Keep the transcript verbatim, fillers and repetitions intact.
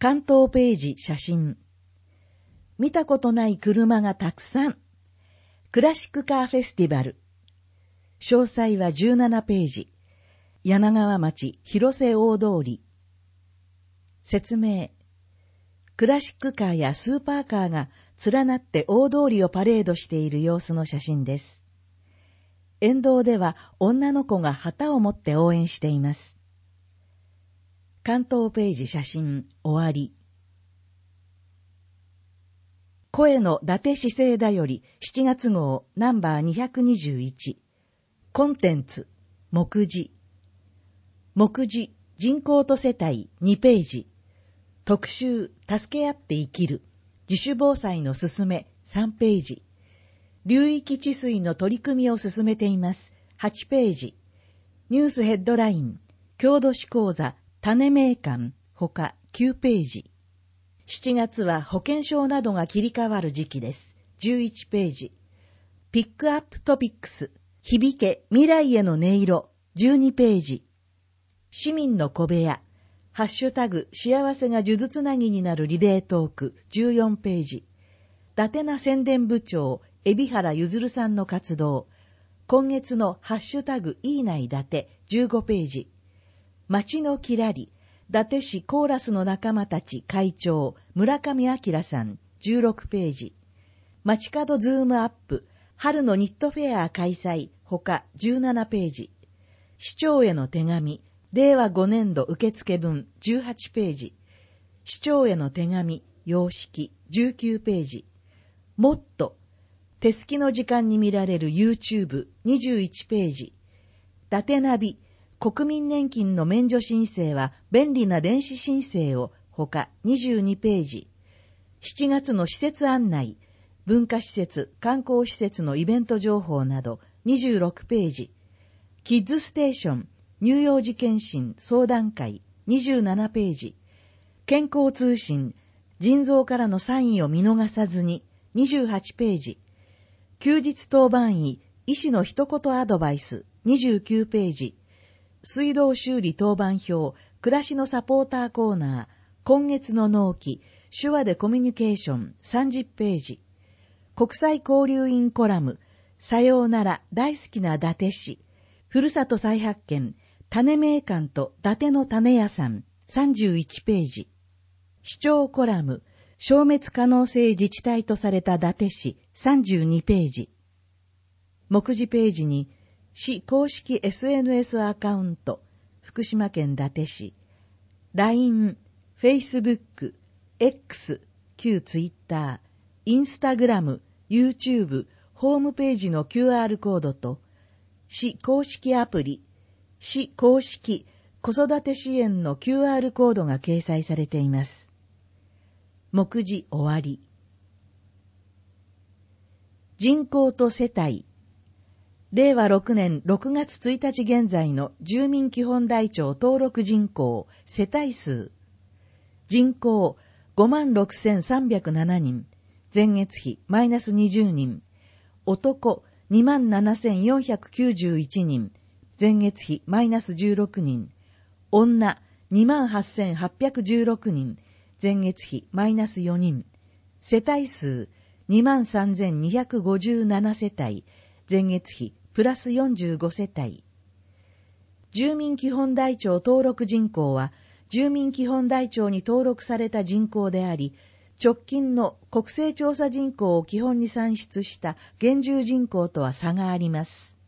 関東ページ写真。見たことない車がたくさん。クラシックカーフェスティバル。詳細はじゅうななページ。柳川町広瀬大通り。説明。クラシックカーやスーパーカーが連なって大通りをパレードしている様子の写真です。沿道では女の子が旗を持って応援しています。関東ページ写真終わり。声の伊達市政だよりしちがつ号ナンバーにひゃくにじゅういち。コンテンツ、目次。目次、人口と世帯にページ。特集、助け合って生きる。自主防災のすすめさんページ。流域治水の取り組みを進めていますはちページ。ニュースヘッドライン、郷土史講座、種名鑑、ほかきゅうページ。しちがつは保険証などが切り替わる時期です。じゅういちページ。ピックアップトピックス、響け未来への音色、じゅうにページ。市民の小部屋、ハッシュタグ幸せが数珠つなぎになるリレートーク、じゅうよんページ。伊達な宣伝部長、海老原ゆずるさんの活動。今月のハッシュタグいいない伊達、じゅうごページ。街のきらり、伊達市コーラスの仲間たち会長、村上明さん、じゅうろくページ。街角ズームアップ、春のニットフェア開催、ほかじゅうななページ。市長への手紙、れいわごねんど受付分じゅうはちページ。市長への手紙、様式じゅうきゅうページ。もっと、手すきの時間に見られる YouTube にじゅういちページ。伊達ナビ、国民年金の免除申請は便利な電子申請を、ほかにじゅうにページ。しちがつの施設案内、文化施設、観光施設のイベント情報などにじゅうろくページ。キッズステーション、乳幼児健診相談会にじゅうななページ。健康通信、腎臓からのサインを見逃さずににじゅうはちページ。休日当番医、医師の一言アドバイスにじゅうきゅうページ。水道修理当番表、暮らしのサポーターコーナー、今月の納期、手話でコミュニケーションさんじゅうページ。国際交流員コラム、さようなら大好きな伊達市、ふるさと再発見、種名館と伊達の種屋さんさんじゅういちページ。市長コラム、消滅可能性自治体とされた伊達市さんじゅうにページ。目次ページに、市公式 エスエヌエス アカウント、福島県伊達市、ライン、Facebook、X、旧 Twitter、Instagram、YouTube、ホームページの キューアール コードと、市公式アプリ、市公式子育て支援の キューアール コードが掲載されています。目次終わり。人口と世帯。れいわろくねんろくがつついたち現在の住民基本台帳登録人口、世帯数。人口 ごまんろくせんさんびゃくななにん。前月比マイナスにじゅうにん。男 にまんななせんよんひゃくきゅうじゅういちにん。前月比マイナスじゅうろくにん。女 にまんはっせんはっぴゃくじゅうろくにん。前月比マイナスよにん。世帯数 にまんさんぜんにひゃくごじゅうなな 世帯。前月比プラスよんじゅうご世帯。住民基本台帳登録人口は、住民基本台帳に登録された人口であり、直近の国勢調査人口を基本に算出した現住人口とは差があります。